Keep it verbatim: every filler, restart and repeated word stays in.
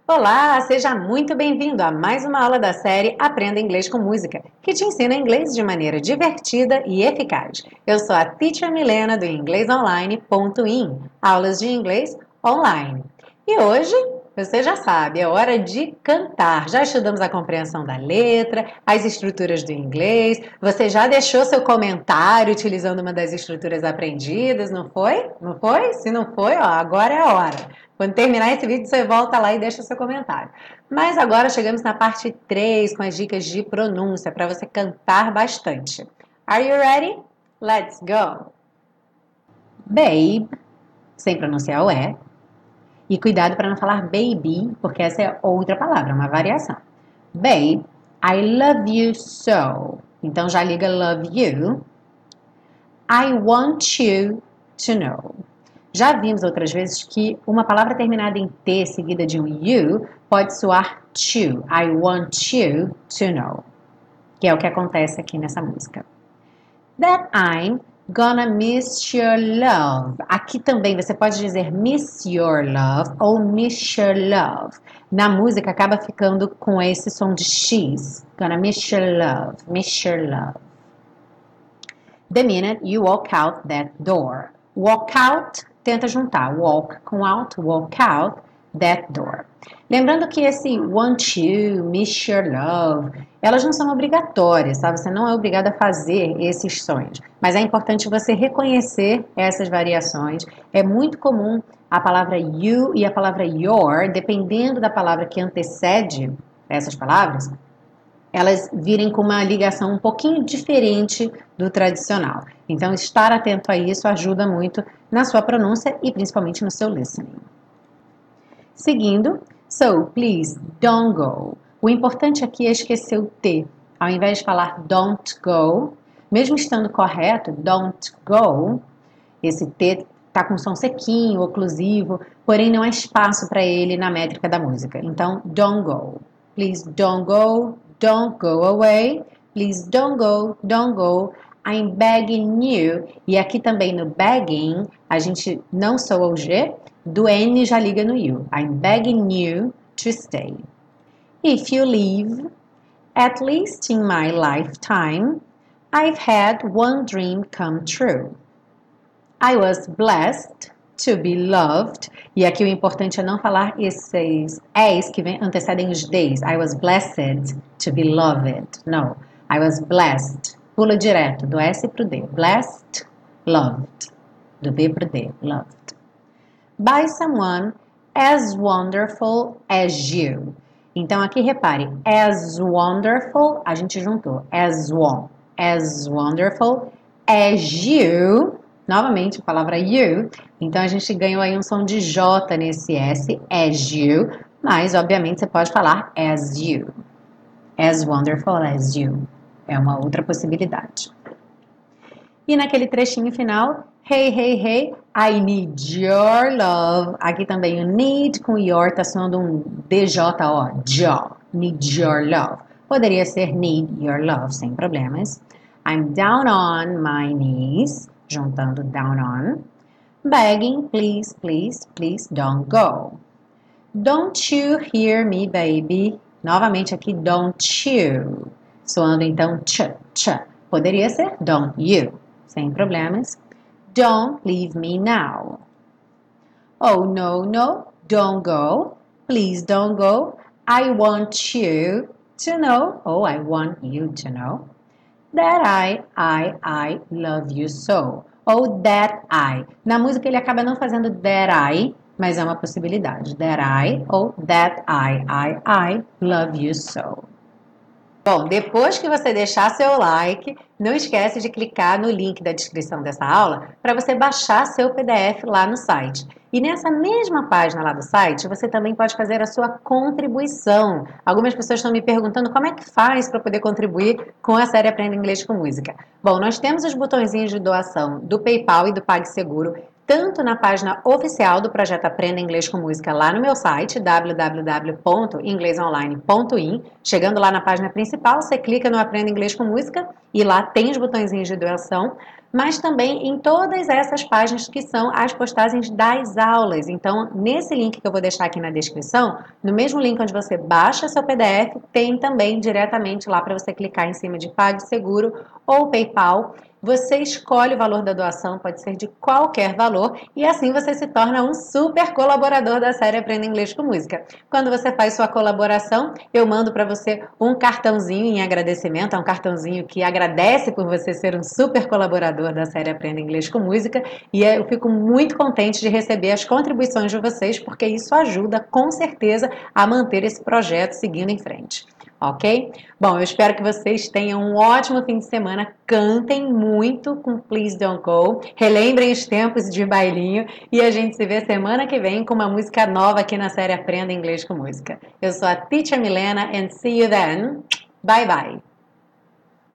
Olá, seja muito bem-vindo a mais uma aula da série Aprenda Inglês com Música, que te ensina inglês de maneira divertida e eficaz. Eu sou a Teacher Milena do inglês online ponto in, aulas de inglês online. E hoje, você já sabe, é hora de cantar. Já estudamos a compreensão da letra, as estruturas do inglês. Você já deixou seu comentário utilizando uma das estruturas aprendidas, não foi? Não foi? Se não foi, ó, agora é a hora. Quando terminar esse vídeo, você volta lá e deixa seu comentário. Mas agora chegamos na parte três com as dicas de pronúncia para você cantar bastante. Are you ready? Let's go! Babe, sem pronunciar o E. E cuidado para não falar baby, porque essa é outra palavra, uma variação. Babe, I love you so. Então já liga love you. I want you to know. Já vimos outras vezes que uma palavra terminada em T seguida de um you pode soar to. I want you to know. Que é o que acontece aqui nessa música. That I'm gonna miss your love. Aqui também você pode dizer miss your love ou miss your love. Na música acaba ficando com esse som de X. Gonna miss your love, miss your love. The minute you walk out that door. Walk out, tenta juntar walk com out, walk out that door. Lembrando que esse want you, miss your love, elas não são obrigatórias, sabe? Você não é obrigado a fazer esses sons. Mas é importante você reconhecer essas variações. É muito comum a palavra you e a palavra your, dependendo da palavra que antecede essas palavras, elas virem com uma ligação um pouquinho diferente do tradicional. Então, estar atento a isso ajuda muito na sua pronúncia e principalmente no seu listening. Seguindo, so, please, don't go. O importante aqui é esquecer o T. Ao invés de falar don't go, mesmo estando correto, don't go, esse T está com som sequinho, oclusivo, porém não há espaço para ele na métrica da música. Então, don't go. Please don't go. Don't go away. Please don't go, don't go. I'm begging you. E aqui também no begging, a gente não soa o G, do N já liga no you. I'm begging you to stay. If you leave, at least in my lifetime, I've had one dream come true. I was blessed to be loved. E aqui o importante é não falar esses es que vem, antecedem os days. I was blessed to be loved. No. I was blessed. Pula direto do S pro D. Blessed, loved. Do B pro D. Loved. By someone as wonderful as you. Então aqui repare, as wonderful, a gente juntou. As one. As wonderful as you. Novamente, a palavra you, então a gente ganhou aí um som de J nesse S, as you, mas obviamente você pode falar as you, as wonderful as you, é uma outra possibilidade. E naquele trechinho final, hey, hey, hey, I need your love, aqui também o need com your tá soando um D J O, jo, need your love, poderia ser need your love, sem problemas. I'm down on my knees, juntando down on, begging, please, please, please don't go. Don't you hear me, baby? Novamente aqui, don't you, soando então ch, ch. Poderia ser don't you, sem problemas. Don't leave me now. Oh, no, no, don't go. Please don't go. I want you to know, oh, I want you to know, that I, I, I love you so. Ou that I. Na música ele acaba não fazendo that I, mas é uma possibilidade. That I ou that I, I, I love you so. Bom, depois que você deixar seu like, não esquece de clicar no link da descrição dessa aula para você baixar seu P D F lá no site. E nessa mesma página lá do site, você também pode fazer a sua contribuição. Algumas pessoas estão me perguntando como é que faz para poder contribuir com a série Aprenda Inglês com Música. Bom, nós temos os botõezinhos de doação do PayPal e do PagSeguro, tanto na página oficial do projeto Aprenda Inglês com Música lá no meu site, w w w ponto inglês online ponto in. Chegando lá na página principal, você clica no Aprenda Inglês com Música e lá tem os botõezinhos de doação. mas também em todas essas páginas que são as postagens das aulas. Então, nesse link que eu vou deixar aqui na descrição, no mesmo link onde você baixa seu P D F, tem também diretamente lá para você clicar em cima de PagSeguro ou PayPal. Você escolhe o valor da doação, pode ser de qualquer valor, e assim você se torna um super colaborador da série Aprenda Inglês com Música. Quando você faz sua colaboração, eu mando para você um cartãozinho em agradecimento, é um cartãozinho que agradece por você ser um super colaborador da série Aprenda Inglês com Música, e eu fico muito contente de receber as contribuições de vocês, porque isso ajuda com certeza a manter esse projeto seguindo em frente. Ok? Bom, eu espero que vocês tenham um ótimo fim de semana, cantem muito com Please Don't Go, relembrem os tempos de bailinho e a gente se vê semana que vem com uma música nova aqui na série Aprenda Inglês com Música. Eu sou a Teacher Milena and see you then. Bye bye!